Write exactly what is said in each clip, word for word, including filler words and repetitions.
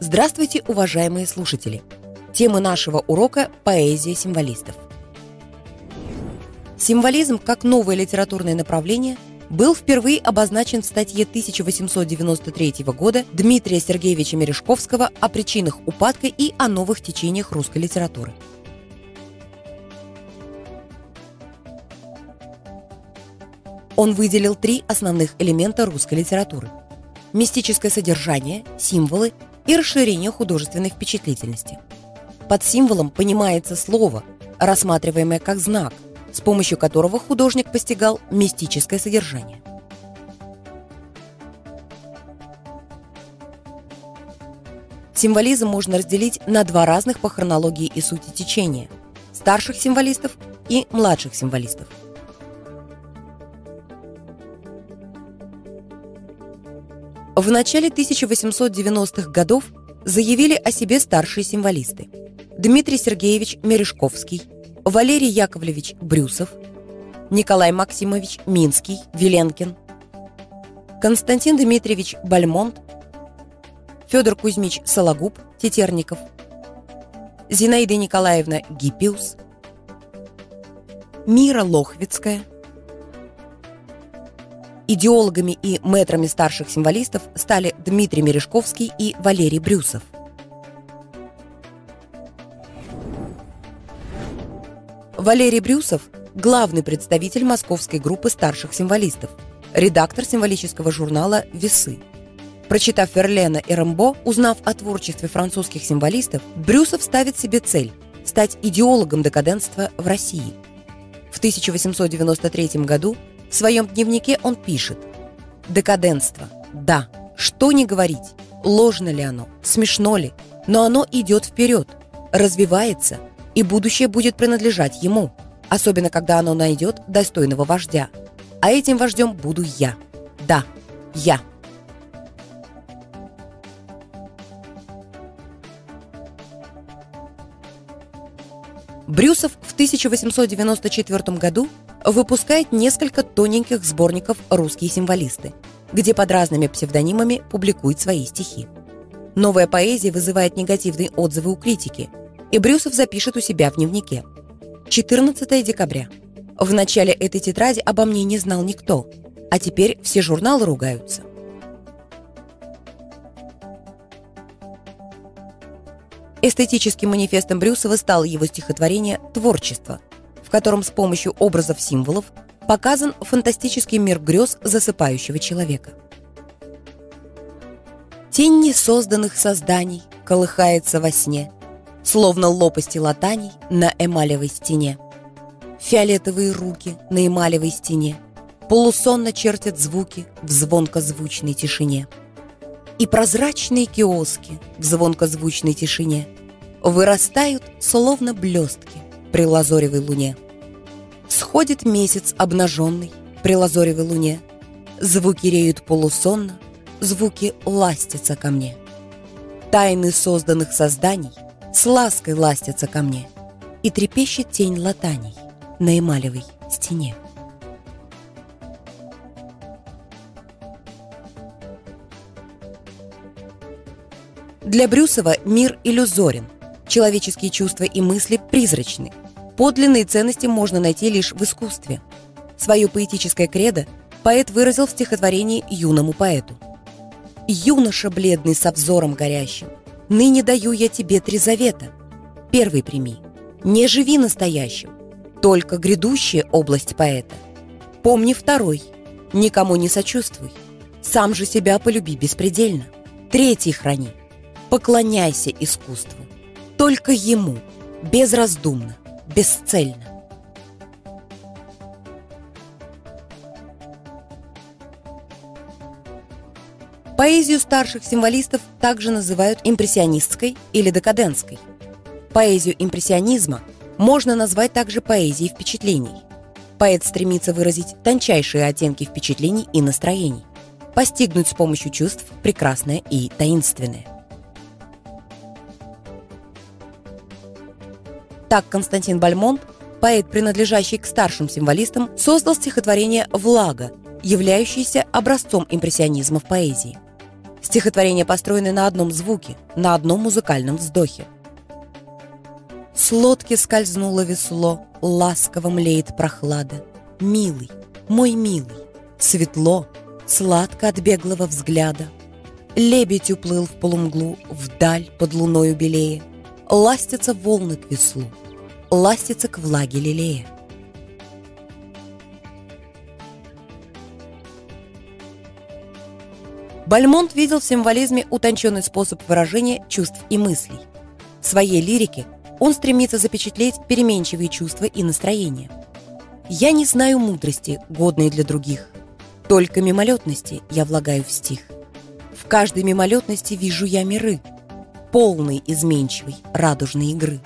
Здравствуйте, уважаемые слушатели! Тема нашего урока – поэзия символистов. Символизм, как новое литературное направление, был впервые обозначен в статье тысяча восемьсот девяносто третьего года Дмитрия Сергеевича Мережковского о причинах упадка и о новых течениях русской литературы. Он выделил три основных элемента русской литературы – мистическое содержание, символы и расширение художественной впечатлительности. Под символом понимается слово, рассматриваемое как знак, с помощью которого художник постигал мистическое содержание. Символизм можно разделить на два разных по хронологии и сути течения – старших символистов и младших символистов. В начале тысяча восемьсот девяностых годов заявили о себе старшие символисты: Дмитрий Сергеевич Мережковский, Валерий Яковлевич Брюсов, Николай Максимович Минский, Виленкин, Константин Дмитриевич Бальмонт, Федор Кузьмич Сологуб, Тетерников, Зинаида Николаевна Гиппиус, Мира Лохвицкая. Идеологами и мэтрами старших символистов стали Дмитрий Мережковский и Валерий Брюсов. Валерий Брюсов – главный представитель московской группы старших символистов, редактор символического журнала «Весы». Прочитав Верлена и Рембо, узнав о творчестве французских символистов, Брюсов ставит себе цель – стать идеологом декаденства в России. В тысяча восемьсот девяносто третьем году в своем дневнике он пишет: «Декаденство. Да, что ни говорить, ложно ли оно, смешно ли, но оно идет вперед, развивается, и будущее будет принадлежать ему, особенно когда оно найдет достойного вождя. А этим вождем буду я. Да, я». Брюсов в тысяча восемьсот девяносто четвёртом году выпускает несколько тоненьких сборников «Русские символисты», где под разными псевдонимами публикует свои стихи. Новая поэзия вызывает негативные отзывы у критики, и Брюсов запишет у себя в дневнике: четырнадцатого декабря. В начале этой тетради обо мне не знал никто, а теперь все журналы ругаются. Эстетическим манифестом Брюсова стало его стихотворение «Творчество», в котором с помощью образов-символов показан фантастический мир грез засыпающего человека. Тень несозданных созданий колыхается во сне, словно лопасти латаний на эмалевой стене. Фиолетовые руки на эмалевой стене полусонно чертят звуки в звонкозвучной тишине. И прозрачные киоски в звонкозвучной тишине вырастают, словно блестки при лазоревой луне. Сходит месяц обнаженный при лазоревой луне, звуки реют полусонно, звуки ластятся ко мне. Тайны созданных созданий с лаской ластятся ко мне, и трепещет тень латаний на эмалевой стене. Для Брюсова мир иллюзорен, человеческие чувства и мысли призрачны. Подлинные ценности можно найти лишь в искусстве. Свое поэтическое кредо поэт выразил в стихотворении «Юному поэту». «Юноша бледный со взором горящим, ныне даю я тебе три завета. Первый прими, не живи настоящим, только грядущая область поэта. Помни второй, никому не сочувствуй, сам же себя полюби беспредельно. Третий храни, поклоняйся искусству, только ему, безраздумно, бесцельно». Поэзию старших символистов также называют импрессионистской или декадентской. Поэзию импрессионизма можно назвать также поэзией впечатлений. Поэт стремится выразить тончайшие оттенки впечатлений и настроений, постигнуть с помощью чувств прекрасное и таинственное. Так Константин Бальмонт, поэт, принадлежащий к старшим символистам, создал стихотворение «Влага», являющееся образцом импрессионизма в поэзии. Стихотворения построены на одном звуке, на одном музыкальном вздохе. С лодки скользнуло весло, ласково млеет прохлада. Милый, мой милый, светло, сладко от беглого взгляда. Лебедь уплыл в полумглу, вдаль под луною белее. Ластятся волны к веслу, ластятся к влаге лелея. Бальмонт видел в символизме утонченный способ выражения чувств и мыслей. В своей лирике он стремится запечатлеть переменчивые чувства и настроения. «Я не знаю мудрости, годной для других. Только мимолетности я влагаю в стих. В каждой мимолетности вижу я миры, полной изменчивой радужной игры».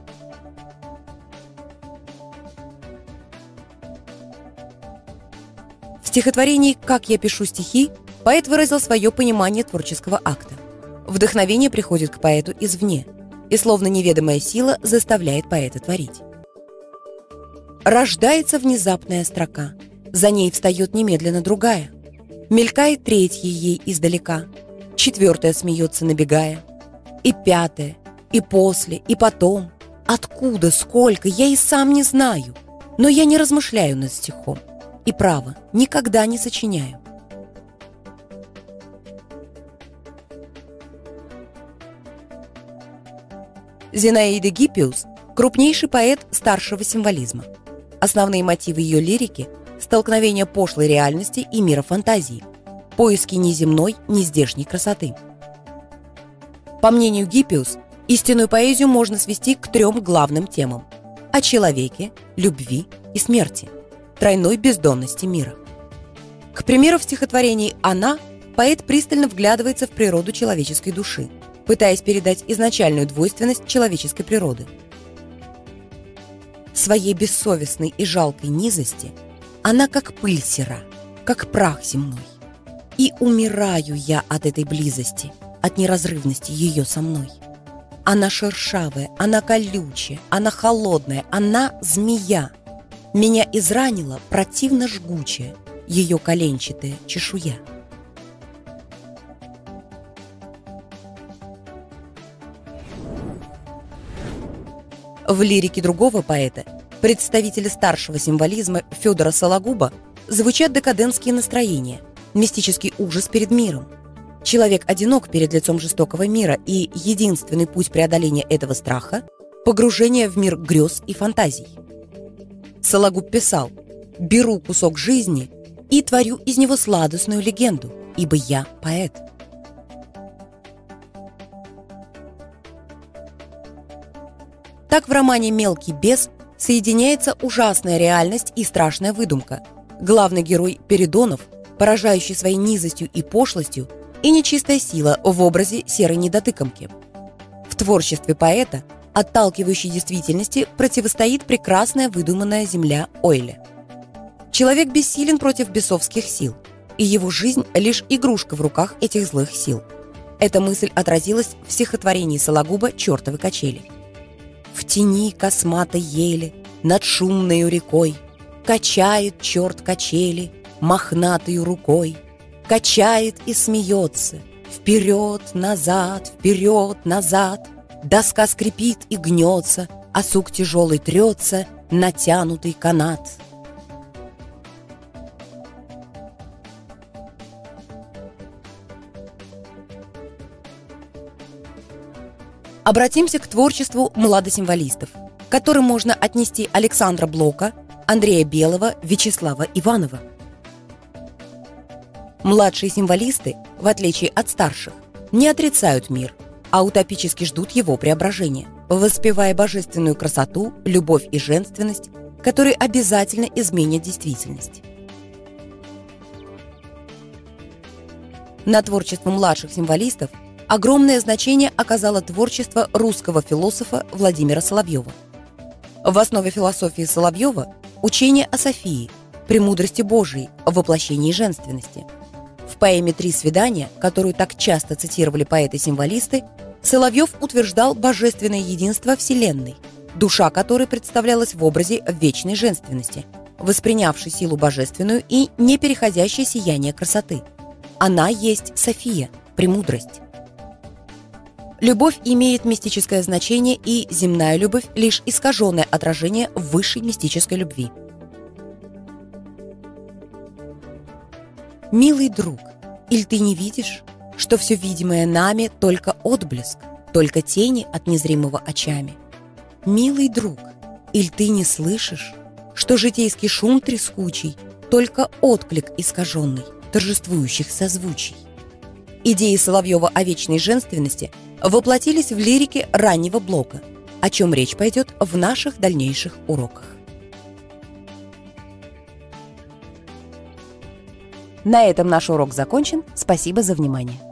В стихотворении «Как я пишу стихи» поэт выразил свое понимание творческого акта. Вдохновение приходит к поэту извне, и словно неведомая сила заставляет поэта творить. Рождается внезапная строка, за ней встает немедленно другая. Мелькает третья ей издалека, четвертая смеется, набегая. И пятая, и после, и потом. Откуда, сколько, я и сам не знаю. Но я не размышляю над стихом. И, право, никогда не сочиняю. Зинаида Гиппиус – крупнейший поэт старшего символизма. Основные мотивы ее лирики – столкновение пошлой реальности и мира фантазии, поиски неземной, нездешней красоты. По мнению Гиппиус, истинную поэзию можно свести к трем главным темам – о человеке, любви и смерти, тройной бездонности мира. К примеру, в стихотворении «Она» поэт пристально вглядывается в природу человеческой души, пытаясь передать изначальную двойственность человеческой природы. В своей бессовестной и жалкой низости она как пыль сера, как прах земной. И умираю я от этой близости, от неразрывности ее со мной. Она шершавая, она колючая, она холодная, она змея. Меня изранила противно жгучая ее коленчатая чешуя. В лирике другого поэта, представителя старшего символизма Федора Сологуба, звучат декадентские настроения, мистический ужас перед миром. Человек одинок перед лицом жестокого мира, и единственный путь преодоления этого страха – погружение в мир грез и фантазий. Сологуб писал: «Беру кусок жизни и творю из него сладостную легенду, ибо я поэт». Так в романе «Мелкий бес» соединяется ужасная реальность и страшная выдумка. Главный герой Передонов, поражающий своей низостью и пошлостью, и нечистая сила в образе серой недотыкомки. В творчестве поэта, отталкивающей действительности, противостоит прекрасная выдуманная земля Ойля. Человек бессилен против бесовских сил, и его жизнь – лишь игрушка в руках этих злых сил. Эта мысль отразилась в стихотворении Сологуба «Чертовы качели». В тени косматой ели, над шумною рекой, качает черт качели мохнатою рукой, качает и смеется, вперед, назад, вперед, назад. Доска скрипит и гнется, а сук тяжелый трется, натянутый канат. Обратимся к творчеству младосимволистов, к которым можно отнести Александра Блока, Андрея Белого, Вячеслава Иванова. Младшие символисты, в отличие от старших, не отрицают мир, а утопически ждут его преображения, воспевая божественную красоту, любовь и женственность, которые обязательно изменят действительность. На творчество младших символистов огромное значение оказало творчество русского философа Владимира Соловьева. В основе философии Соловьева – учение о Софии, премудрости Божией, воплощении женственности. В поэме «Три свидания», которую так часто цитировали поэты-символисты, Соловьев утверждал божественное единство Вселенной, душа которой представлялась в образе вечной женственности, воспринявшей силу божественную и не переходящее сияние красоты. Она есть София, премудрость. Любовь имеет мистическое значение, и земная любовь – лишь искаженное отражение высшей мистической любви. Милый друг, иль ты не видишь, что все видимое нами только отблеск, только тени от незримого очами? Милый друг, иль ты не слышишь, что житейский шум трескучий только отклик искаженный торжествующих созвучий? Идеи Соловьева о вечной женственности воплотились в лирике раннего Блока, о чем речь пойдет в наших дальнейших уроках. На этом наш урок закончен. Спасибо за внимание.